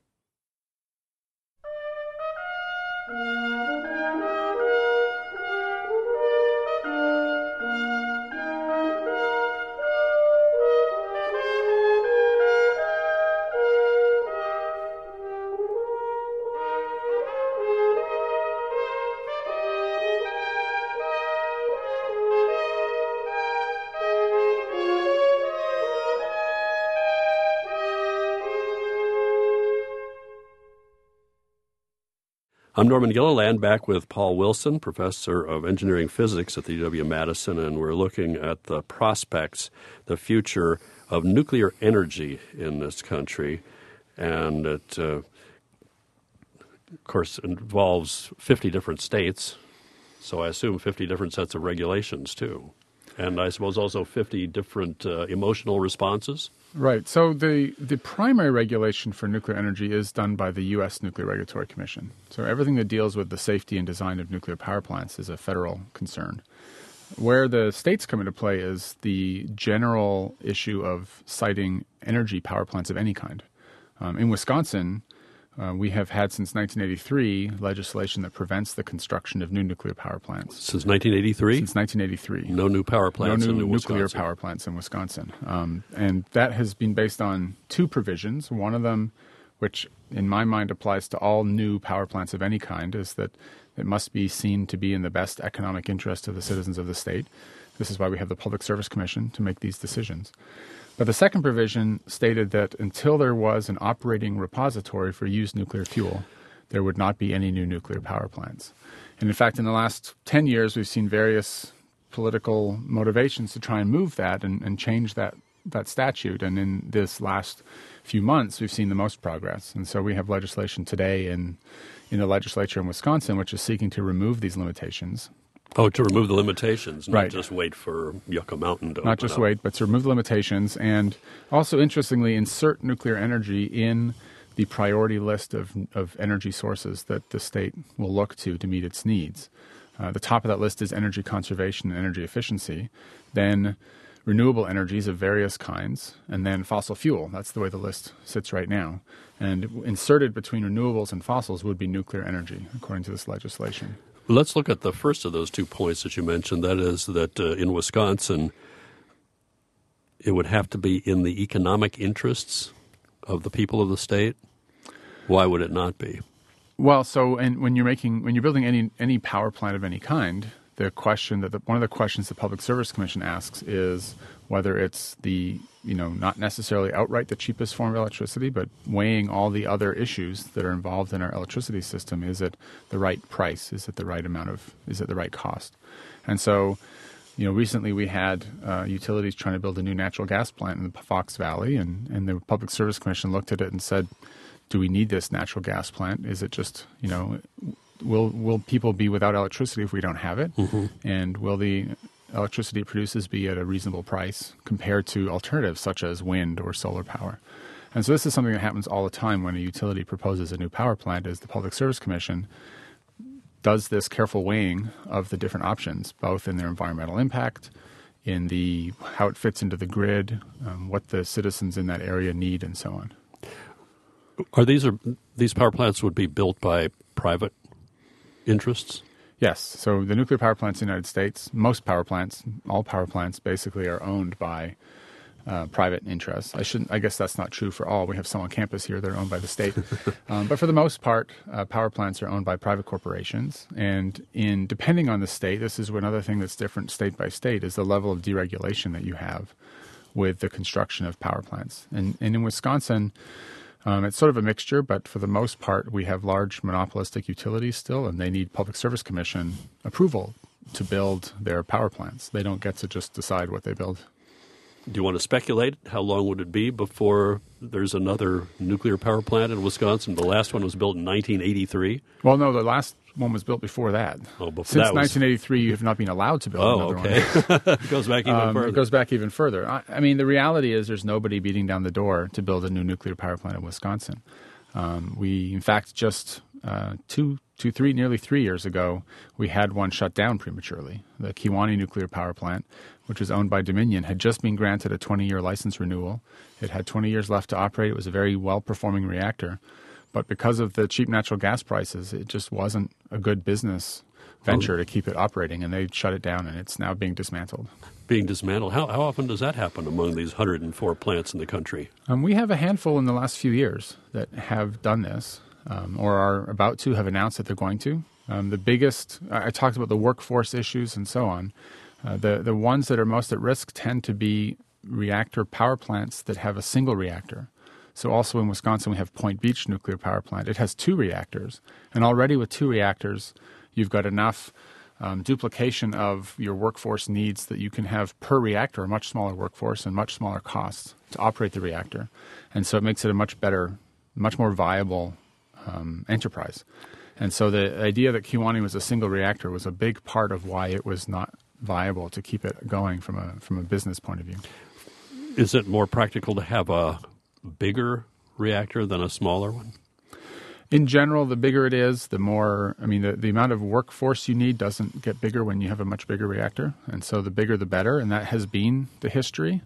I'm Norman Gilliland, back with Paul Wilson, professor of engineering physics at the U W-Madison, and we're looking at the prospects, the future of nuclear energy in this country. And it, uh, of course, involves fifty different states, so I assume fifty different sets of regulations, too. And I suppose also fifty different uh, emotional responses? Right. So the, the primary regulation for nuclear energy is done by the U S Nuclear Regulatory Commission. So everything that deals with the safety and design of nuclear power plants is a federal concern. Where the states come into play is the general issue of siting energy power plants of any kind. Um, in Wisconsin, Uh, we have had since nineteen eighty-three legislation that prevents the construction of new nuclear power plants. Since nineteen eighty-three? Since nineteen eighty-three. No new power plants no new in nuclear Wisconsin. power plants in Wisconsin. Um, and that has been based on two provisions. One of them, which in my mind applies to all new power plants of any kind, is that it must be seen to be in the best economic interest of the citizens of the state. This is why we have the Public Service Commission to make these decisions. But the second provision stated that until there was an operating repository for used nuclear fuel, there would not be any new nuclear power plants. And in fact, in the last ten years, we've seen various political motivations to try and move that and, and change that, that statute. And in this last few months, we've seen the most progress. And so we have legislation today in, in the legislature in Wisconsin, which is seeking to remove these limitations. Oh, to remove the limitations, not right. just wait for Yucca Mountain to Not open just up. wait, but to remove the limitations and also, interestingly, insert nuclear energy in the priority list of, of energy sources that the state will look to to meet its needs. Uh, the top of that list is energy conservation and energy efficiency, then renewable energies of various kinds, and then fossil fuel. That's the way the list sits right now. And inserted between renewables and fossils would be nuclear energy, according to this legislation. Let's look at the first of those two points that you mentioned. That is that uh, in Wisconsin, it would have to be in the economic interests of the people of the state. Why would it not be? Well, so and when you're making when you're building any any power plant of any kind, the question that the, one of the questions the Public Service Commission asks is whether it's the, you know, not necessarily outright the cheapest form of electricity, but weighing all the other issues that are involved in our electricity system. Is it the right price? Is it the right amount of, is it the right cost? And so, you know, recently we had uh, utilities trying to build a new natural gas plant in the Fox Valley, and, and the Public Service Commission looked at it and said, do we need this natural gas plant? Is it just, you know, will will people be without electricity if we don't have it? Mm-hmm. And will the electricity it produces be at a reasonable price compared to alternatives such as wind or solar power? And so this is something that happens all the time when a utility proposes a new power plant, is the Public Service Commission does this careful weighing of the different options, both in their environmental impact, in the how it fits into the grid, um, what the citizens in that area need, and so on. Are these are these power plants would be built by private interests? Yes. So the nuclear power plants in the United States, most power plants, all power plants basically are owned by uh, private interests. I shouldn't. I guess that's not true for all. We have some on campus here that are owned by the state, um, but for the most part, uh, power plants are owned by private corporations. And in depending on the state, this is another thing that's different state by state, is the level of deregulation that you have with the construction of power plants. And, and in Wisconsin, Um, it's sort of a mixture, but for the most part, we have large monopolistic utilities still, and they need Public Service Commission approval to build their power plants. They don't get to just decide what they build. Do you want to speculate? How long would it be before there's another nuclear power plant in Wisconsin? The last one was built in nineteen eighty-three. Well, no, the last one was built before that. Oh, before Since that was... nineteen eighty-three, you have not been allowed to build oh, another okay. one. It goes back even um, further. It goes back even further. I, I mean, the reality is there's nobody beating down the door to build a new nuclear power plant in Wisconsin. Um, we, in fact, just uh, two, two, three, nearly three years ago, we had one shut down prematurely. The Kewaunee nuclear power plant, which was owned by Dominion, had just been granted a twenty-year license renewal. It had twenty years left to operate. It was a very well-performing reactor. But because of the cheap natural gas prices, it just wasn't a good business venture oh. to keep it operating, and they shut it down, and it's now being dismantled. Being dismantled. How, how often does that happen among these one hundred four plants in the country? Um, we have a handful in the last few years that have done this um, or are about to, have announced that they're going to. Um, the biggest, I talked about the workforce issues and so on. Uh, the, the ones that are most at risk tend to be reactor power plants that have a single reactor. So also in Wisconsin, we have Point Beach nuclear power plant. It has two reactors. And already with two reactors, you've got enough um, duplication of your workforce needs that you can have per reactor a much smaller workforce and much smaller costs to operate the reactor. And so it makes it a much better, much more viable um, enterprise. And so the idea that Kewaunee was a single reactor was a big part of why it was not viable to keep it going from a from a business point of view. Is it more practical to have a bigger reactor than a smaller one? In general, the bigger it is, the more, I mean, the, the amount of workforce you need doesn't get bigger when you have a much bigger reactor. And so the bigger, the better. And that has been the history.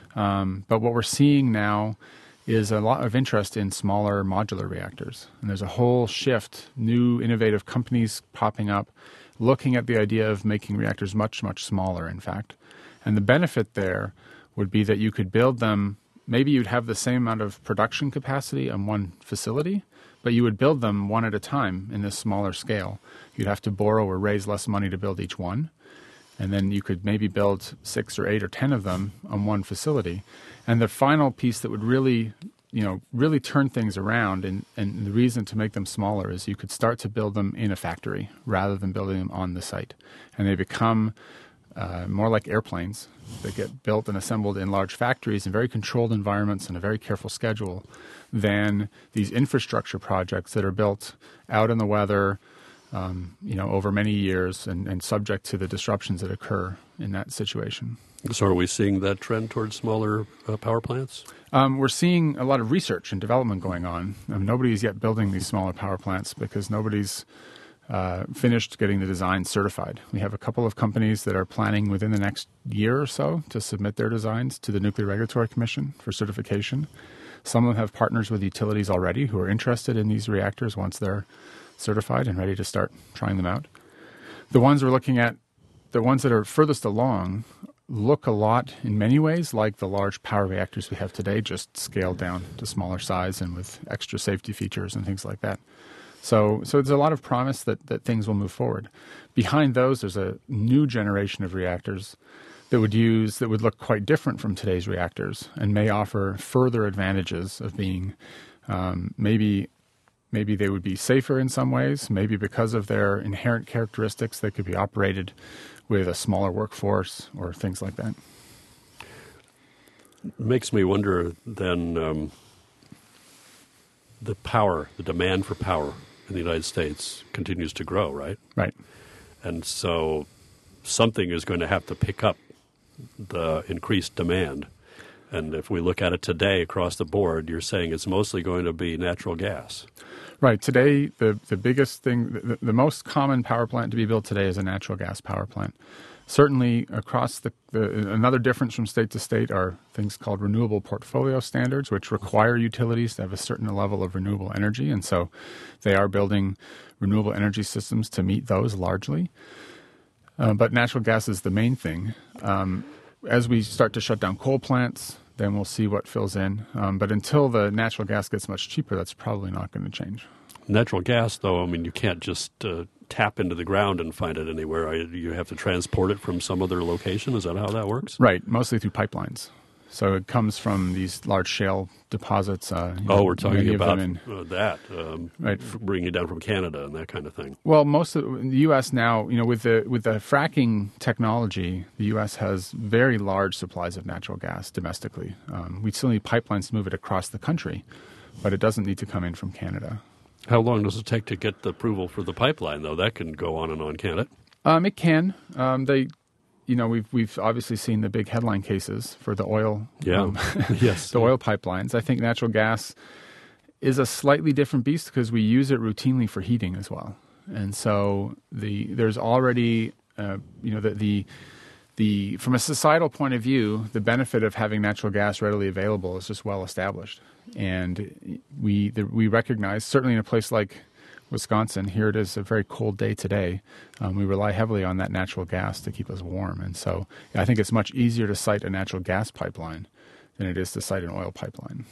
Um, but what we're seeing now is a lot of interest in smaller modular reactors. And there's a whole shift, new innovative companies popping up, looking at the idea of making reactors much, much smaller, in fact. And the benefit there would be that you could build them, maybe you'd have the same amount of production capacity on one facility, but you would build them one at a time in this smaller scale. You'd have to borrow or raise less money to build each one. And then you could maybe build six or eight or ten of them on one facility. And the final piece that would really, you know, really turn things around, and, and the reason to make them smaller is you could start to build them in a factory rather than building them on the site. And they become uh, more like airplanes. They get built and assembled in large factories in very controlled environments and a very careful schedule than these infrastructure projects that are built out in the weather, um, you know, over many years and, and subject to the disruptions that occur in that situation. So are we seeing that trend towards smaller uh, power plants? Um, we're seeing a lot of research and development going on. Um, nobody's yet building these smaller power plants because nobody's uh, finished getting the design certified. We have a couple of companies that are planning within the next year or so to submit their designs to the Nuclear Regulatory Commission for certification. Some of them have partners with utilities already who are interested in these reactors once they're certified and ready to start trying them out. The ones we're looking at, the ones that are furthest along, look a lot in many ways like the large power reactors we have today, just scaled down to smaller size and with extra safety features and things like that. So, so there's a lot of promise that, that things will move forward. Behind those, there's a new generation of reactors that would use that would look quite different from today's reactors and may offer further advantages of being um, maybe maybe they would be safer in some ways. Maybe because of their inherent characteristics, they could be operated with a smaller workforce or things like that. Makes me wonder then um, the power, the demand for power in the United States continues to grow, right? Right. And so something is going to have to pick up the increased demand. And if we look at it today across the board, you're saying it's mostly going to be natural gas. Right. Today, the, the biggest thing, the, the most common power plant to be built today is a natural gas power plant. Certainly across the, the another difference from state to state are things called renewable portfolio standards, which require utilities to have a certain level of renewable energy. And so they are building renewable energy systems to meet those largely. Uh, but natural gas is the main thing. Um, as we start to shut down coal plants, then we'll see what fills in. Um, but until the natural gas gets much cheaper, that's probably not going to change. Natural gas, though, I mean, you can't just uh, tap into the ground and find it anywhere. You have to transport it from some other location. Is that how that works? Right, mostly through pipelines. So it comes from these large shale deposits. Uh, oh, know, we're talking about in, uh, that, um, right. bringing it down from Canada and that kind of thing. Well, most of the U S now, you know, with the with the fracking technology, the U S has very large supplies of natural gas domestically. Um, we still need pipelines to move it across the country, but it doesn't need to come in from Canada. How long does it take to get the approval for the pipeline, though? That can go on and on, can't it? Um, it can. Um, they, you know, we've we've obviously seen the big headline cases for the oil, yeah, um, yes, the oil pipelines. I think natural gas is a slightly different beast because we use it routinely for heating as well, and so the there's already, uh, you know, the the. The, from a societal point of view, the benefit of having natural gas readily available is just well established. And we the, we recognize, certainly in a place like Wisconsin, here it is a very cold day today, um, we rely heavily on that natural gas to keep us warm. And so I think it's much easier to site a natural gas pipeline than it is to site an oil pipeline.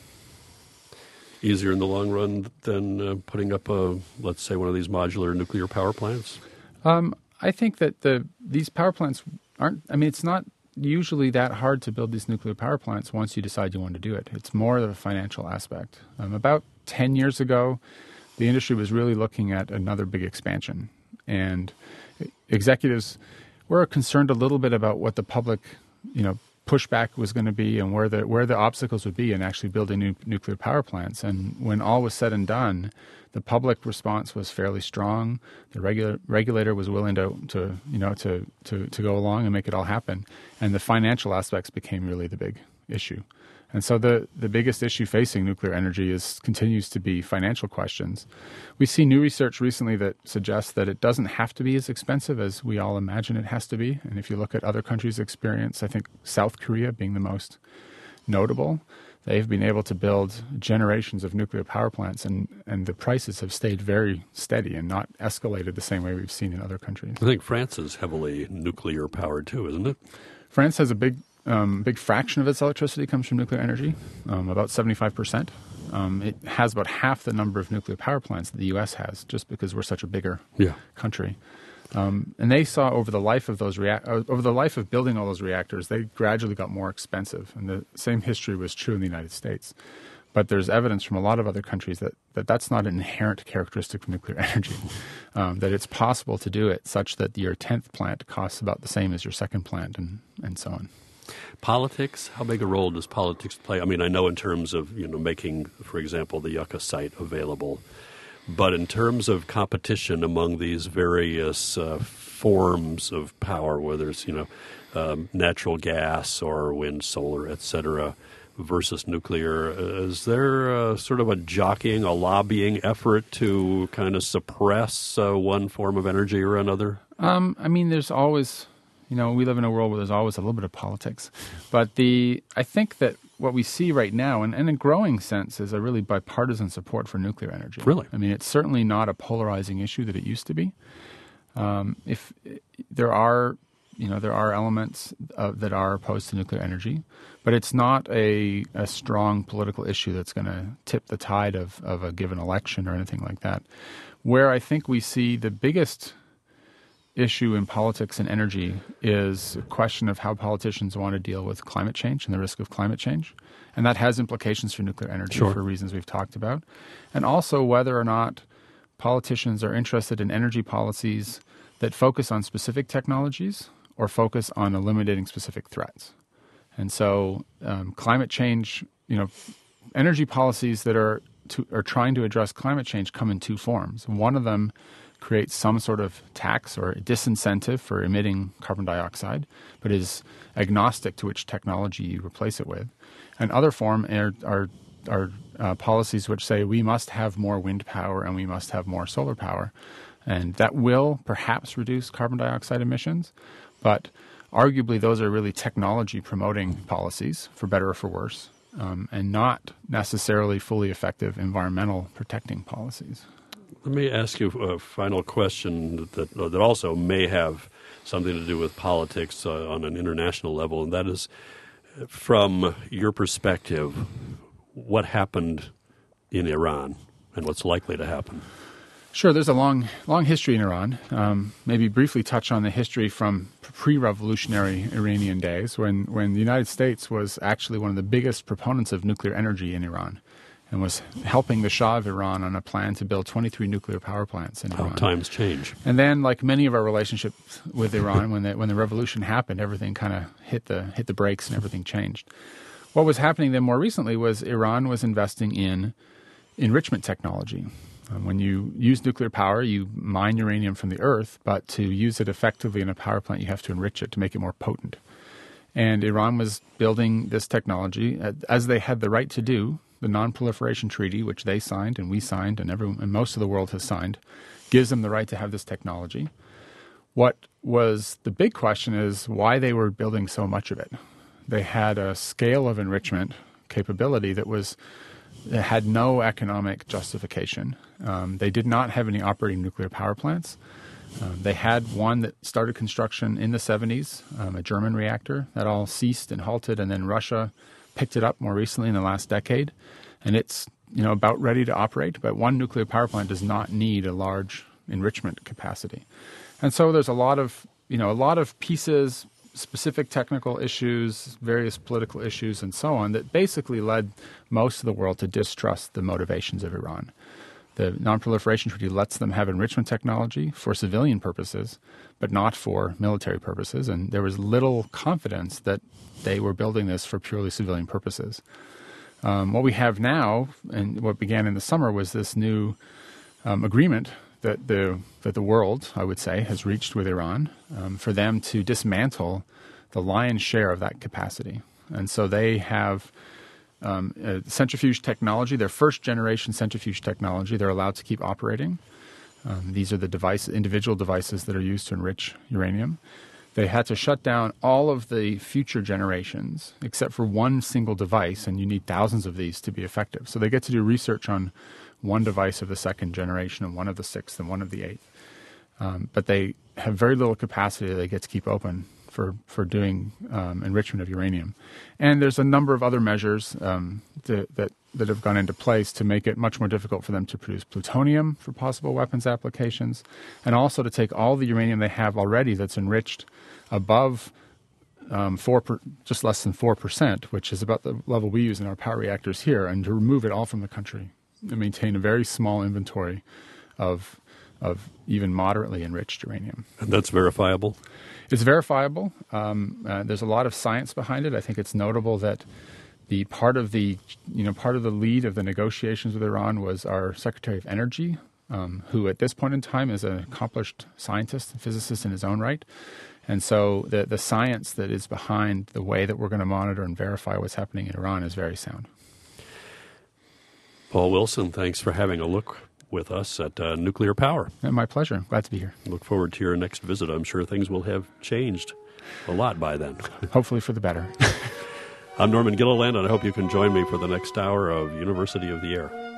Easier in the long run than uh, putting up, a, let's say, one of these modular nuclear power plants? Um, I think that the these power plants aren't, I mean, it's not usually that hard to build these nuclear power plants once you decide you want to do it. It's more of a financial aspect. Um, about ten years ago, the industry was really looking at another big expansion. And executives were concerned a little bit about what the public, you know, pushback was going to be and where the where the obstacles would be in actually building new nuclear power plants. And when all was said and done, the public response was fairly strong. The regula- regulator was willing to, to you know, to, to, to go along and make it all happen. And the financial aspects became really the big issue. And so the, the biggest issue facing nuclear energy is continues to be financial questions. We see new research recently that suggests that it doesn't have to be as expensive as we all imagine it has to be. And if you look at other countries' experience, I think South Korea being the most notable, they've been able to build generations of nuclear power plants, and, and the prices have stayed very steady and not escalated the same way we've seen in other countries. I think France is heavily nuclear powered too, isn't it? France has a big um, big fraction of its electricity comes from nuclear energy, um, about seventy-five percent. Um, it has about half the number of nuclear power plants that the U S has, just because we're such a bigger yeah. country. Um, and they saw over the life of those rea- over the life of building all those reactors, they gradually got more expensive. And the same history was true in the United States. But there's evidence from a lot of other countries that, that that's not an inherent characteristic of nuclear energy, um, that it's possible to do it such that your tenth plant costs about the same as your second plant, and, and so on. Politics, how big a role does politics play? I mean, I know in terms of, you know, making, for example, the Yucca site available, but in terms of competition among these various uh, forms of power, whether it's, you know, um, natural gas or wind, solar, et cetera, versus nuclear, is there uh, sort of a jockeying, a lobbying effort to kind of suppress uh, one form of energy or another? Um, I mean, there's always, you know, we live in a world where there's always a little bit of politics. But the I think that what we see right now, and, and in a growing sense, is a really bipartisan support for nuclear energy. Really? I mean, it's certainly not a polarizing issue that it used to be. Um, if there are you know, there are elements uh, that are opposed to nuclear energy, but it's not a, a strong political issue that's going to tip the tide of, of a given election or anything like that. Where I think we see the biggest issue in politics and energy is a question of how politicians want to deal with climate change and the risk of climate change. And that has implications for nuclear energy Sure. for reasons we've talked about. And also whether or not politicians are interested in energy policies that focus on specific technologies or focus on eliminating specific threats. And so um, climate change, you know, energy policies that are to, are trying to address climate change come in two forms. One of them creates some sort of tax or disincentive for emitting carbon dioxide, but is agnostic to which technology you replace it with. And other form are, are, are uh, policies which say we must have more wind power and we must have more solar power. And that will perhaps reduce carbon dioxide emissions, but arguably those are really technology promoting policies, for better or for worse, um, and not necessarily fully effective environmental protecting policies. Let me ask you a final question that that also may have something to do with politics uh, on an international level, and that is, from your perspective, what happened in Iran and what's likely to happen? Sure. There's a long, long history in Iran. Um, maybe briefly touch on the history from pre-revolutionary Iranian days, when, when the United States was actually one of the biggest proponents of nuclear energy in Iran, and was helping the Shah of Iran on a plan to build twenty-three nuclear power plants in How Iran. times change. And then, like many of our relationships with Iran, when the, when the revolution happened, everything kind of hit the hit the brakes and everything changed. What was happening then more recently was Iran was investing in enrichment technology. Um, when you use nuclear power, you mine uranium from the earth, but to use it effectively in a power plant, you have to enrich it to make it more potent. And Iran was building this technology, as they had the right to do. The Non-Proliferation Treaty, which they signed and we signed and, everyone, and most of the world has signed, gives them the right to have this technology. What was the big question is why they were building so much of it. They had a scale of enrichment capability that was that had no economic justification. Um, they did not have any operating nuclear power plants. Um, they had one that started construction in the seventies, um, a German reactor. That all ceased and halted, and then Russia picked it up more recently in the last decade, and it's you know about ready to operate. But one nuclear power plant does not need a large enrichment capacity, and so there's a lot of you know a lot of pieces, specific technical issues, various political issues, and so on that basically led most of the world to distrust the motivations of Iran. The Non-Proliferation Treaty lets them have enrichment technology for civilian purposes, but not for military purposes, and there was little confidence that they were building this for purely civilian purposes. Um, what we have now, and what began in the summer, was this new um, agreement that the that the world, I would say, has reached with Iran um, for them to dismantle the lion's share of that capacity. And so they have um, a centrifuge technology, their first generation centrifuge technology. They're allowed to keep operating. Um, these are the device, individual devices that are used to enrich uranium. They had to shut down all of the future generations except for one single device, and you need thousands of these to be effective. So they get to do research on one device of the second generation and one of the sixth and one of the eighth. Um, but they have very little capacity that they get to keep open for, for doing um, enrichment of uranium. And there's a number of other measures um, that, that, that have gone into place to make it much more difficult for them to produce plutonium for possible weapons applications, and also to take all the uranium they have already that's enriched above um, four per, just less than four percent, which is about the level we use in our power reactors here, and to remove it all from the country and maintain a very small inventory of of even moderately enriched uranium. And that's verifiable? It's verifiable. Um, uh, there's a lot of science behind it. I think it's notable that the part of the you know part of the lead of the negotiations with Iran was our Secretary of Energy, um, who at this point in time is an accomplished scientist and physicist in his own right. And so the the science that is behind the way that we're going to monitor and verify what's happening in Iran is very sound. Paul Wilson, thanks for having a look with us at uh, nuclear power. Yeah, my pleasure. Glad to be here. Look forward to your next visit. I'm sure things will have changed a lot by then. Hopefully for the better. I'm Norman Gilliland, and I hope you can join me for the next hour of University of the Air.